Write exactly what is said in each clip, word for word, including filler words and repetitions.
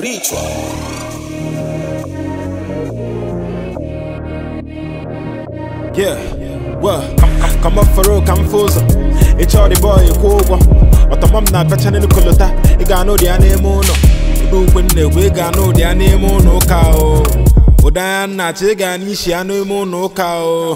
Ritual. Yeah, well, come up for road, come full. It's all the boy, you cool one. But I'm not patching in the colota. You got no the name on. You when the way got no the name on no cow. Odan na chiga ni shi anu mo no cow.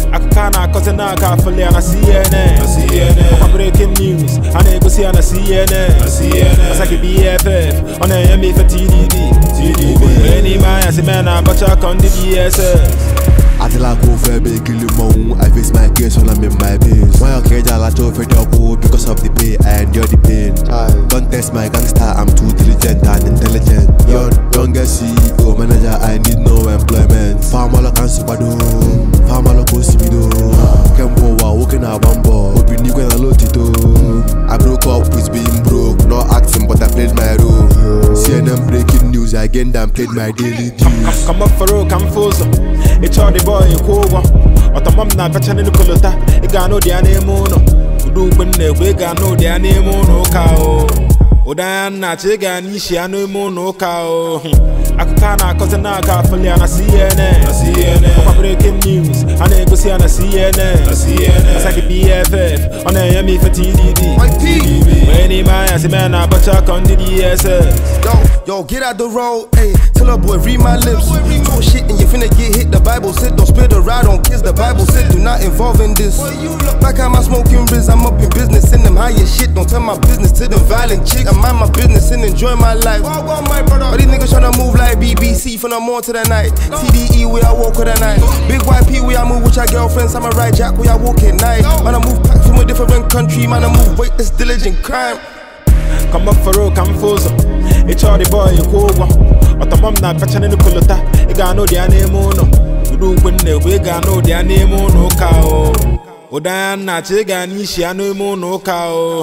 Akana cause na ka fully on a C N N. C N N. Breaking news. I never see on a C N N. C N N. As like B F F on a M E for T D B. T D B. Any man as a man I got you on the D S S. I feel like over big kill you I face my case when I'm in my base. Why okay, I like to fed up because of the pay I endure the pain. Don't test my gangster, I'm too diligent and intelligent. Young, young C E O manager, I need no employment. Farmer like super do, farmer like Osibido. Kembo wa walking a bambo, hoping you can load it too. I broke up with being broke, not acting but I played my role. C N N breaking news again, then played my daily dues. Come up for road, come full. It's all the boy you cool one. But I'm not patching in the colota. You got no the name on. You do when the way got no the name on no cow. Odan na chiga ni shi anu mo no cow. Akana cause na ka fully on a C N N. C N N. Breaking news. I never see on a C N N. C N N. As like B F F on a M E for T D B. T D B. When he man as a man I but you on the D S S. Yo, yo, get out the road, ayy. Tell a boy read my lips. Talk shit and you finna get hit. The Bible said don't spill the ride on kids. The Bible said do not involve in this. Back at my smoking biz, I'm up in business. Send them higher shit. Don't tell my business to them violent chicks. I mind my business and enjoy my life. All these niggas tryna move like B B C from the morning to the night. T D E where I walk with the night. Big Y P where I move with your girlfriends. I'm a ride jack where I walk at night. Man I move back from a different country. Man I move weight that's diligent crime. Come up for road, come full. It's all the boy you cool one. But I'm not patching in the colota. You got no the name on. You do when the way got no the name on no cow. Odan na chiga ni shi anu mo no cow.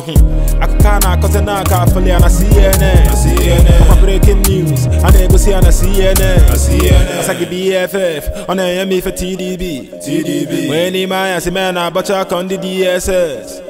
Akana cause na ka fully on a C N N. C N N. Breaking news. I never see on a C N N. C N N. As like B F F on a M E for T D B. T D B. When he man as a man I but you on the D S S.